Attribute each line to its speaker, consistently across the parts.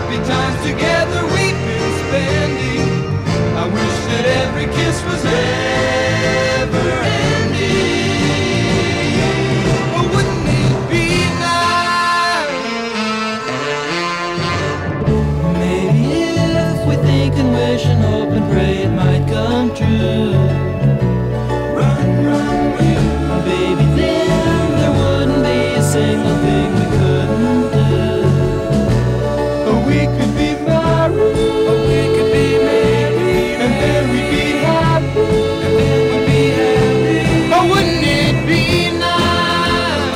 Speaker 1: happy times together we've been spending. I wish that every kiss was never ending. Oh, wouldn't it be nice? Maybe if we think and wish and hope and pray it might come true. Run, run, you. Baby, then there wouldn't be a single thing we couldn't do. Oh, we could be married. Oh, we could be married. And then we'd be happy. And then we'd be happy. Oh, wouldn't it be nice?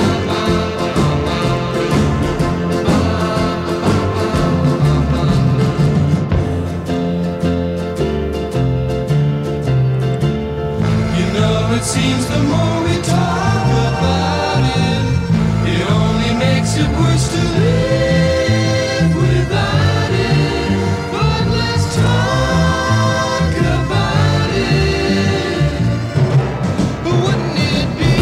Speaker 1: You know, it seems the more we talk about it, it only makes it worse to live without it. But let's talk about it. Wouldn't it be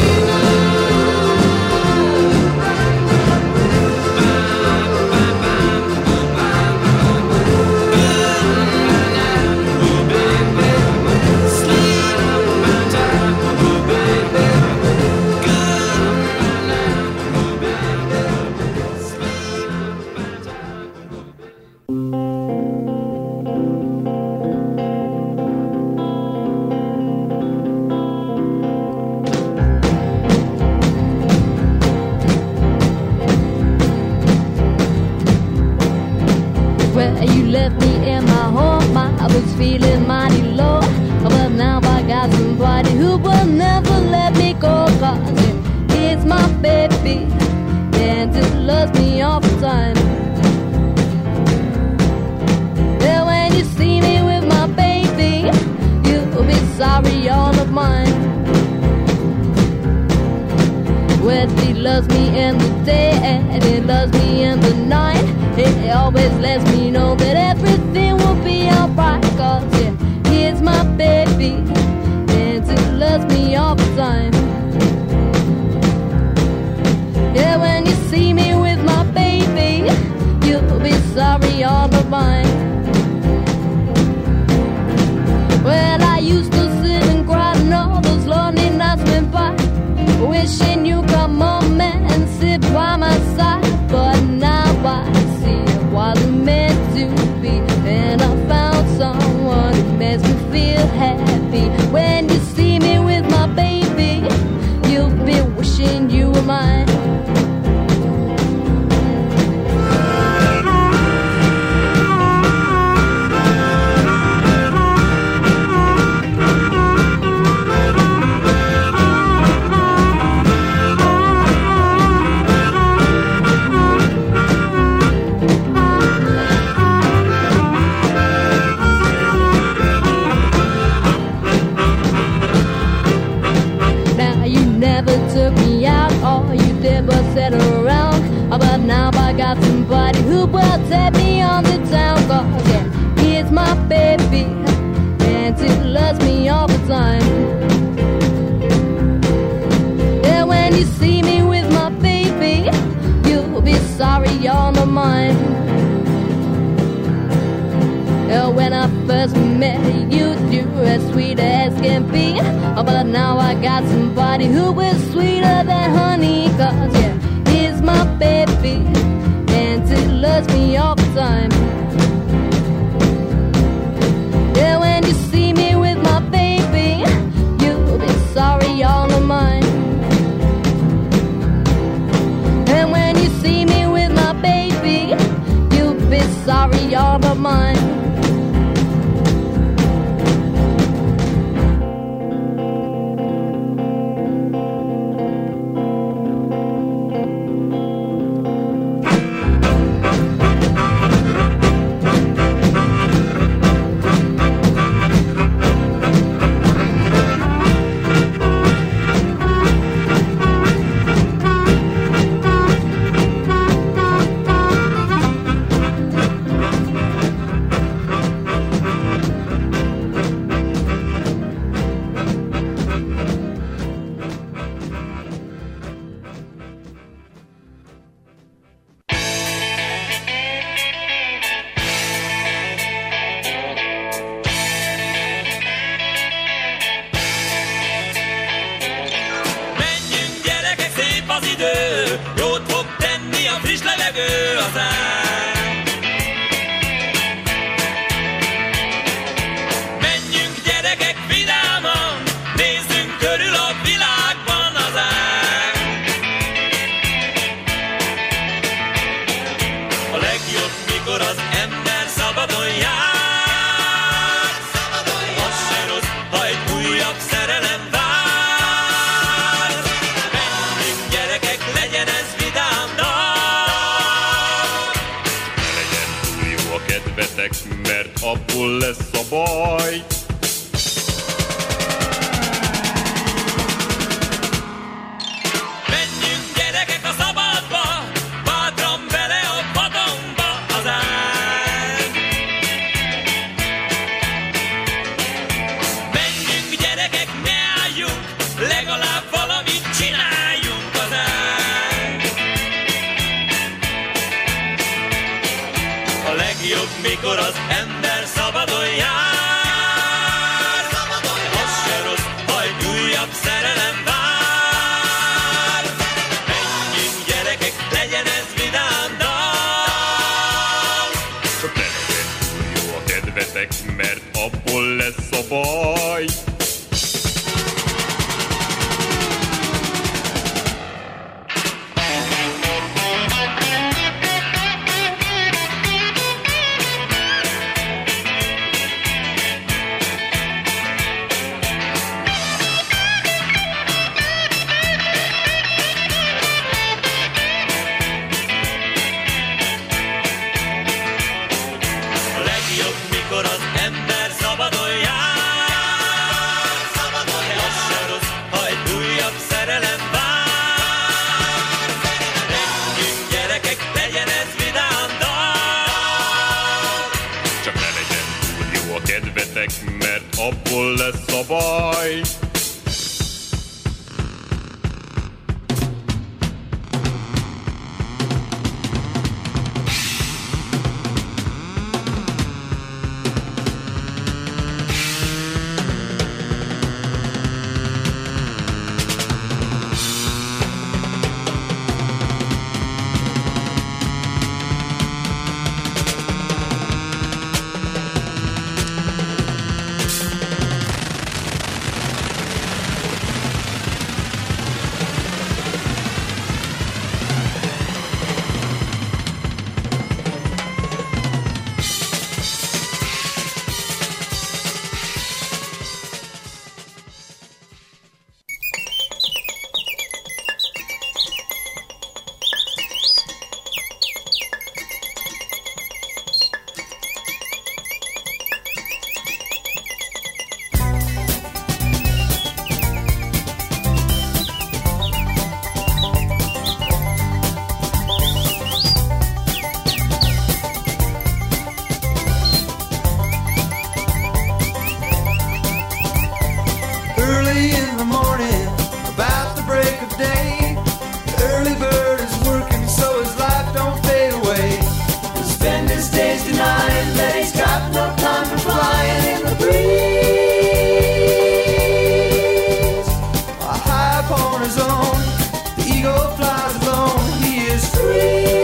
Speaker 2: Well, you left me in my home, I was feeling mighty low. But now I got somebody who will never let me go. Cause it's my baby, and it loves me all the time. Yeah, when you see me with my baby, you'll be sorry all of mine. Well, he loves me in the day and he loves me in the night. He always lets me know that everything will be alright. Cause yeah, he's my baby, and he loves me all the time. Yeah, when you see me with my baby, you'll be sorry all of mine. Well, I used to sit and cry and all those lonely nights went by, wishing you come home and sit by my side. But now I see it wasn't meant to be, and I found someone who makes me feel happy. When you see me with my baby, you'll be wishing you were mine. Took me out, all you did was sit around. But now I got somebody who will take me on the town. Cause yeah, he's my baby, and he loves me all the time. Yeah, when you see me with my baby, you'll be sorry all of mine. Yeah, when I first met you, you were as sweet as can be. But now I got somebody who is sweeter than honey. Cause yeah, he's my baby, and he loves me all the time. Yeah, when you see me with my baby, you'll be sorry all of mine. And when you see me with my baby, you'll be sorry all of mine.
Speaker 3: kedvetek, mert abból lesz a baj.
Speaker 4: Menjünk gyerekek a szabadba, bátran bele a vadonba az ág. Menjünk gyerekek, ne álljunk, legalább valamit csináljunk az ág. A legjobb, mikor az ember szabadon jár. Az se rossz, ha egy újabb szerelem vár. Menjünk gyerekek, legyen ez vidám dal.
Speaker 3: Csak ne legyen túl jó a kedvetek, mert abból lesz a baj.
Speaker 4: A legjobb, mikor az ember szabadon jár. Az se rossz, ha egy újabb szerelem vár. Menjünk gyerekek, legyen ez vidám dal.
Speaker 3: Csak ne legyen túl jó a kedvetek, mert abból lesz a baj.
Speaker 1: Early in the morning, about the break of day, the early bird is working so his life don't fade away. He'll spend his days denying that he's got no time for flying in the breeze. High upon his own, the eagle flies alone, he is free.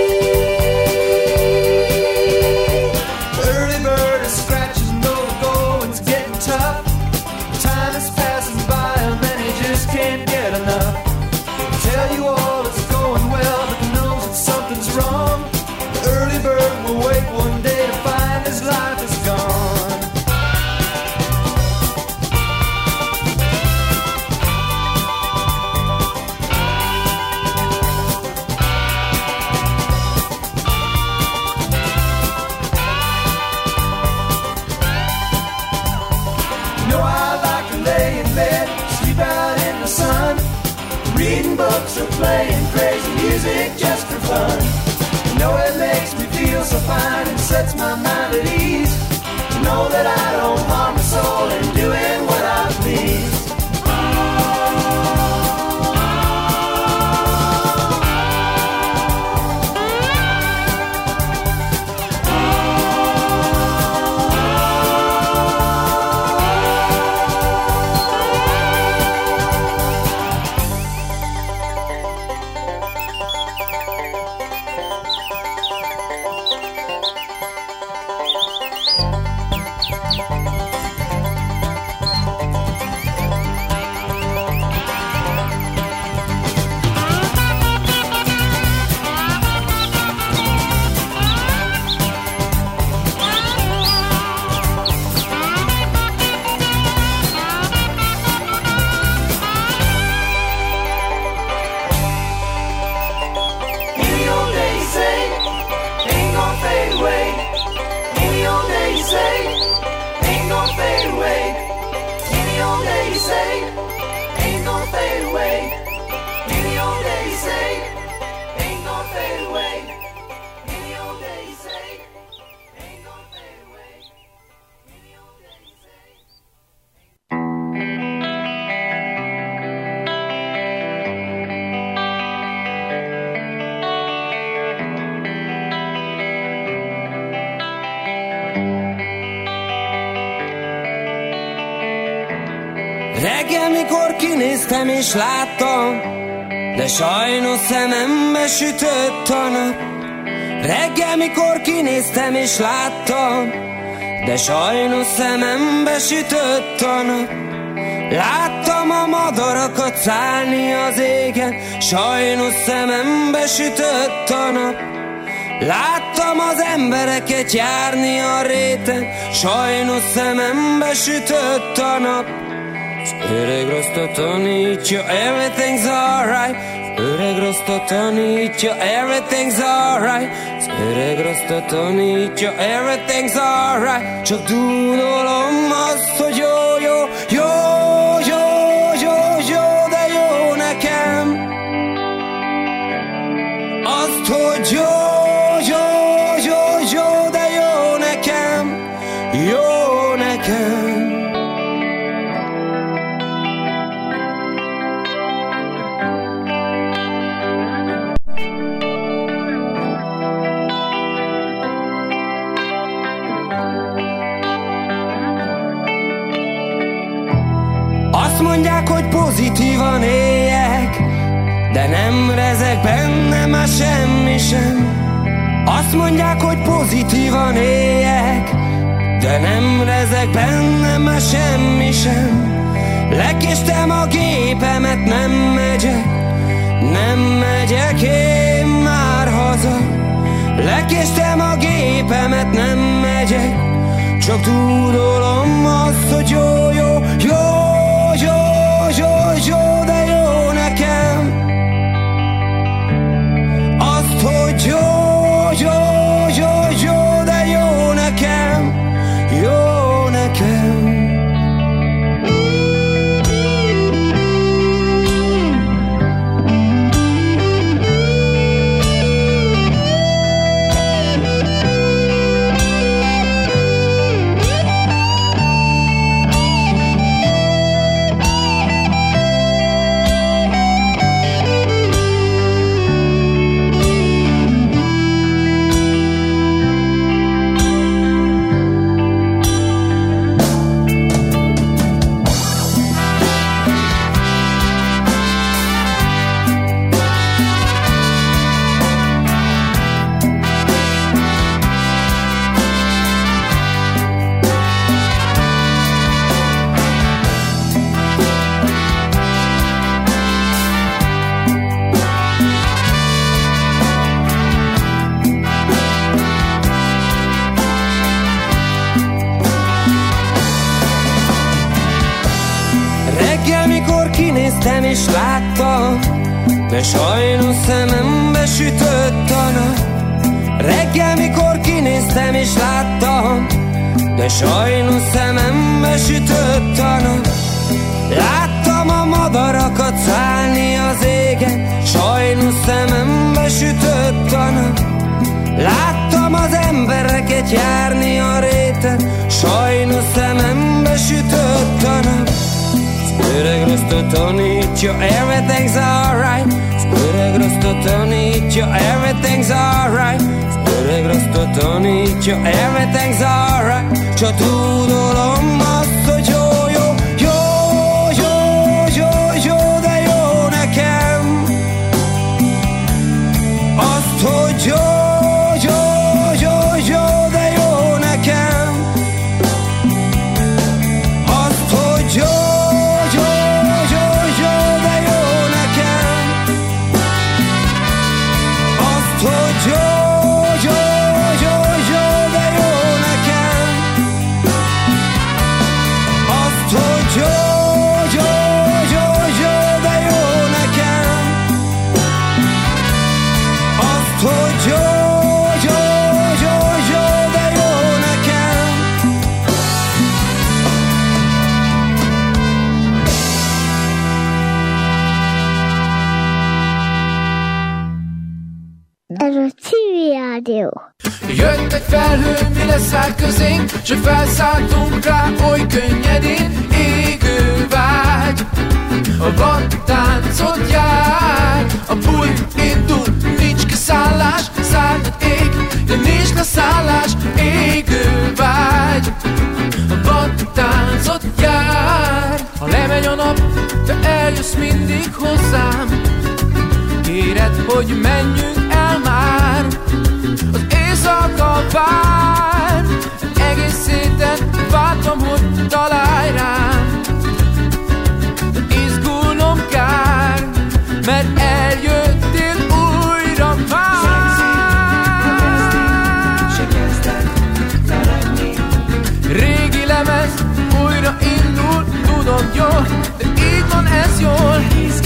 Speaker 1: The early bird is scratching though the going's getting tough. Time is passing by him and he just can't get enough. Tell you all it's going well, but he knows that something's wrong. The early bird will wake one day to find his life is gone. You know I like to lay in bed, sleep out in the sun, reading books or playing crazy music just for fun. You know it makes me feel so fine and sets my mind at ease. To know that I don't harm my soul in doing what I please.
Speaker 5: Reggel, mikor kinéztem és láttam, de sajnos szemembe sütött a nap. Reggel, mikor kinéztem és láttam, de sajnos szemembe sütött a nap. Láttam a madarakat szállni az égen, sajnos szemembe sütött a nap. Láttam az embereket járni a réten, sajnos szemembe sütött a nap. Az öreg rasta tanítja, everything's alright. Az öreg rasta tanítja, everything's alright. Az öreg rasta tanítja, everything's alright. Csak dúdolom azt, hogy jó, jó, jó, jó, jó, jó, de jó nekem. Azt, hogy jó, jó, jó, jó, de jó nekem, jó nekem. Azt mondják, hogy pozitívan éljek, de nem rezeg bennem már semmi sem. Azt mondják, hogy pozitívan éljek, de nem rezeg bennem már semmi sem. Lekéstem a gépemet, nem megyek én már haza. Lekéstem a gépemet, nem megyek, csak tudolom azt, hogy jó, jó, jó, jó, jó, jó, de jó nekem. Azt, hogy jó, jó, jó, jó, de jó nekem, jó nekem. Kinéztem és láttam, de sajnos szemembe sütött a nap. Reggel, mikor kinéztem és láttam, de sajnos szemembe sütött a nap. Láttam a madarakat szállni az égen, sajnos szemembe sütött a nap. Láttam az embereket járni a réten, sajnos szemembe sütött a nap. Öreg rasta tanítja, everything's alright. Öreg rasta tanítja, everything's alright. Öreg rasta tanítja, everything's alright. Csak tudolom azt, hogy jó, jó, jó, jó, jó, jó, de jó nekem. Azt, hogy jó, jó, jó, jó, de jó nekem. Azt, hogy jó,
Speaker 6: Jött egy felhő, mi leszállt közénk, s felszálltunk rá oly könnyedén. Égő vágy, a vadtáncot jár, a buli indul, nincs kiszállás, szárnyat ég, de nincs leszállás. Égő vágy, a vadtáncot jár, ha lemegy a eljössz mindig hozzám. Kéred, hogy menjünk el már, az éjszaka vár. Egész héten vártam, hogy találj rám. De izgulnom kár, mert eljöttél újra már. Régi lemez újra indul, tudom jól, de így van ez jól.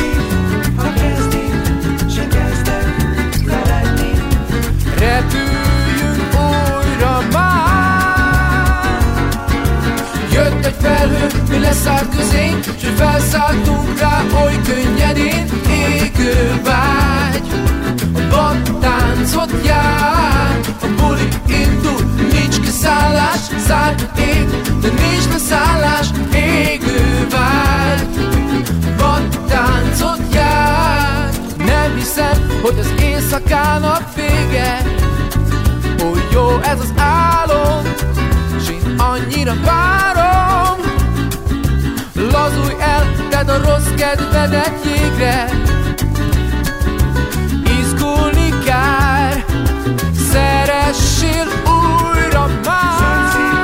Speaker 6: Repüljünk újra már. Jött egy felhő, mi leszállt közénk, s felszálltunk rá oly könnyedén. Égő vágy, a vadtáncot jár, a buli indul, nincs kiszállás, szárt ég, de nincs leszállás. Égő vágy, a vadtáncot jár. Nem hiszem, hogy az éjszakának vége. Ó, jó ez az álom, s én annyira várom. Lazulj el, tedd a rossz kedvedet jégre. Izgulni kár, szeressél újra már.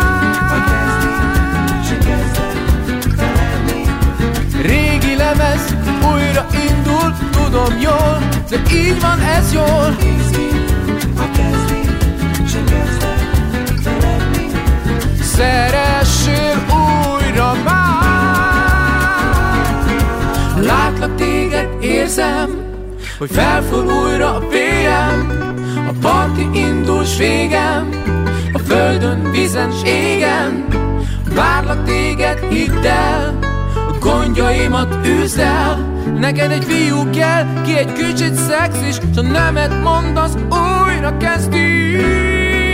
Speaker 6: Régi lemez újra indul, tudom jól, de így van ez jól. Szeressél újra már. Látlak téged, érzem, hogy felfúr újra a vérem. A parti indul s végem, a földön, vízen s égen. Várlak téged, hidd el, a gondjaimat üzd el. Neked egy fiú kell, ki egy kicsit szexis, s ha nemet mondasz, újra kezdjük.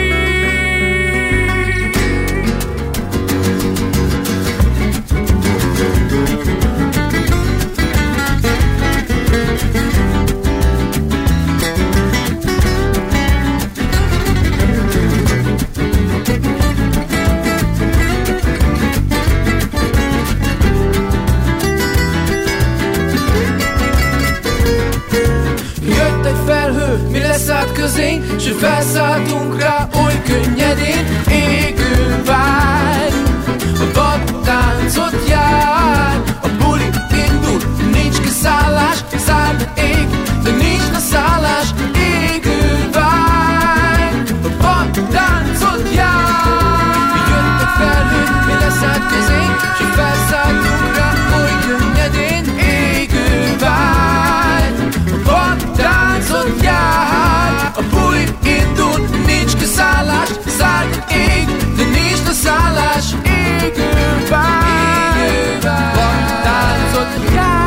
Speaker 6: Mi leszállt közénk, s felszálltunk rá oly könnyedén. Égő vágy, a vadtáncot jár, a buli indul, nincs kiszállás, szárd ég, de nincs leszállás. Égő vágy, a vadtáncot jár. Jött egy felhő, mi leszállt közénk, s felszálltunk rá oly könnyedén. Égő vágy, a vadtáncot jár, a buli indul, nincs kiszállás, szárd ég, de nincs leszállás. Égő vágy, vadtáncot jár.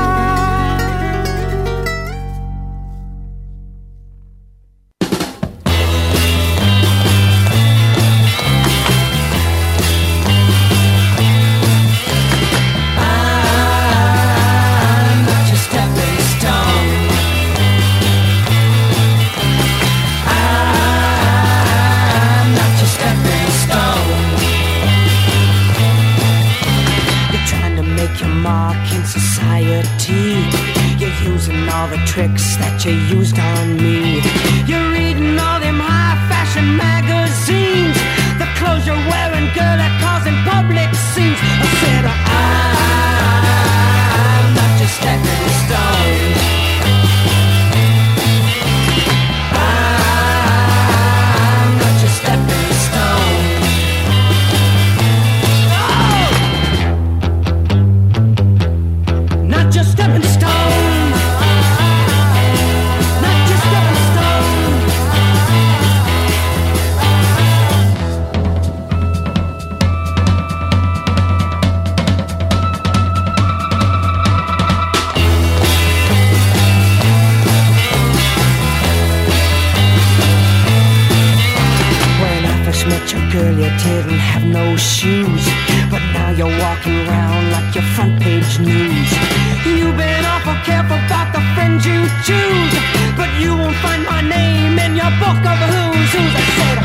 Speaker 7: All the tricks that you used on me. You're reading all them high-fashion magazines. The clothes you're wearing, girl, are causing public scenes. I said, I'm not just stepping stone. I'm not just stepping stone. Oh! Not just stepping stone. Girl, you didn't have no shoes, but now you're walking around like your front page news. You've been awful careful about the friends you choose, but you won't find my name in your book of who's who's. I said,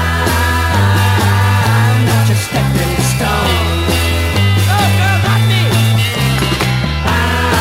Speaker 7: I'm not just stepping stone. Oh, girl, got me. I'm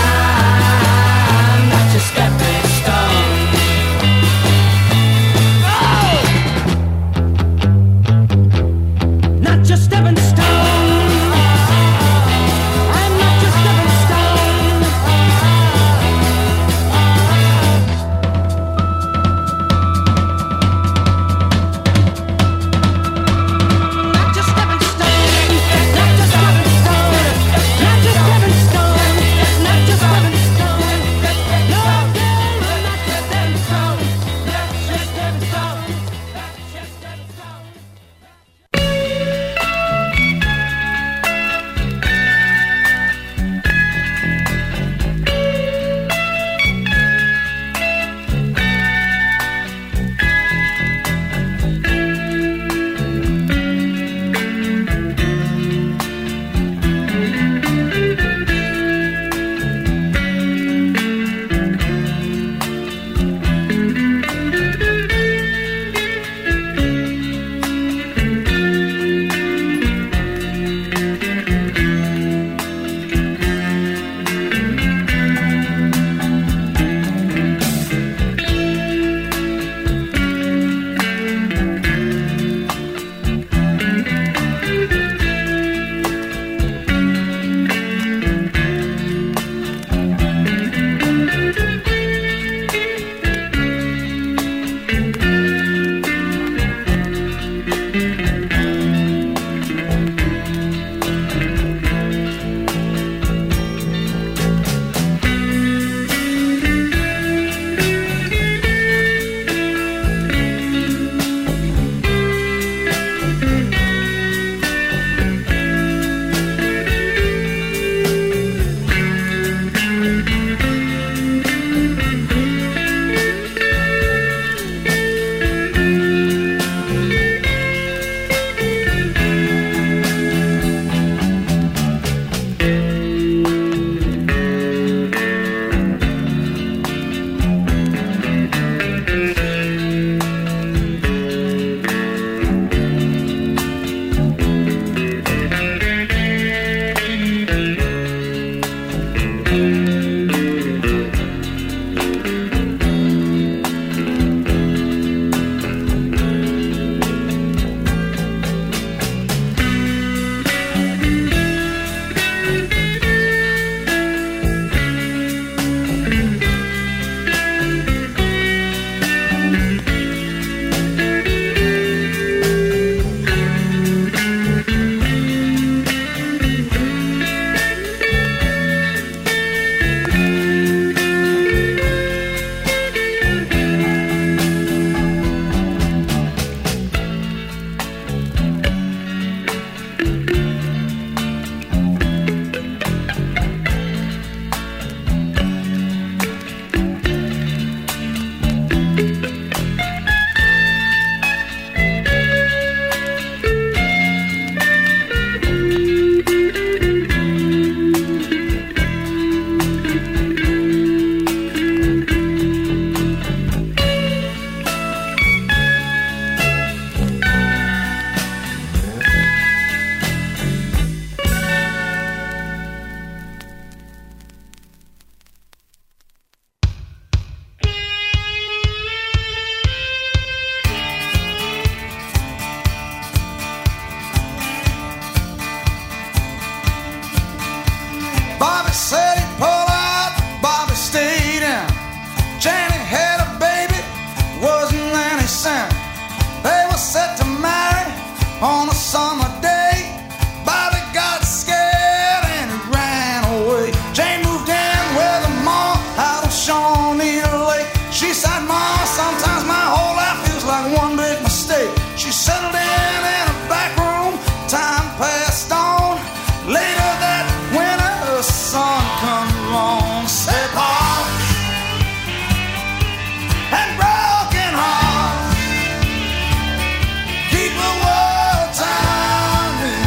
Speaker 8: said he'd pull out, Bobby stayed in. Janie had a baby, wasn't any sin. They were set to marry on a summer day. Bobby got scared and he ran away. Jane moved in with a mom out of Shawnee Lake. She said, Mom, sometimes my whole life feels like one big mistake. She settled in a back room, time passed on. Later that winter, the sun comes along. Said, Paul, and broken hearts keep the world turning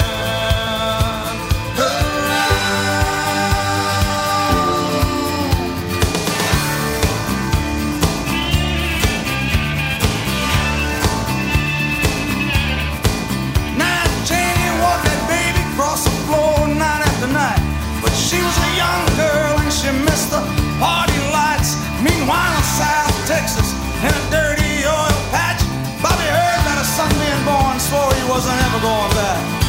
Speaker 8: around. Now Janie walked that baby across the floor night after night, but she was a young girl and she missed the party lights. Meanwhile in South Texas, in a dirty oil patch, Bobby heard that a son being born, swore he wasn't ever going back.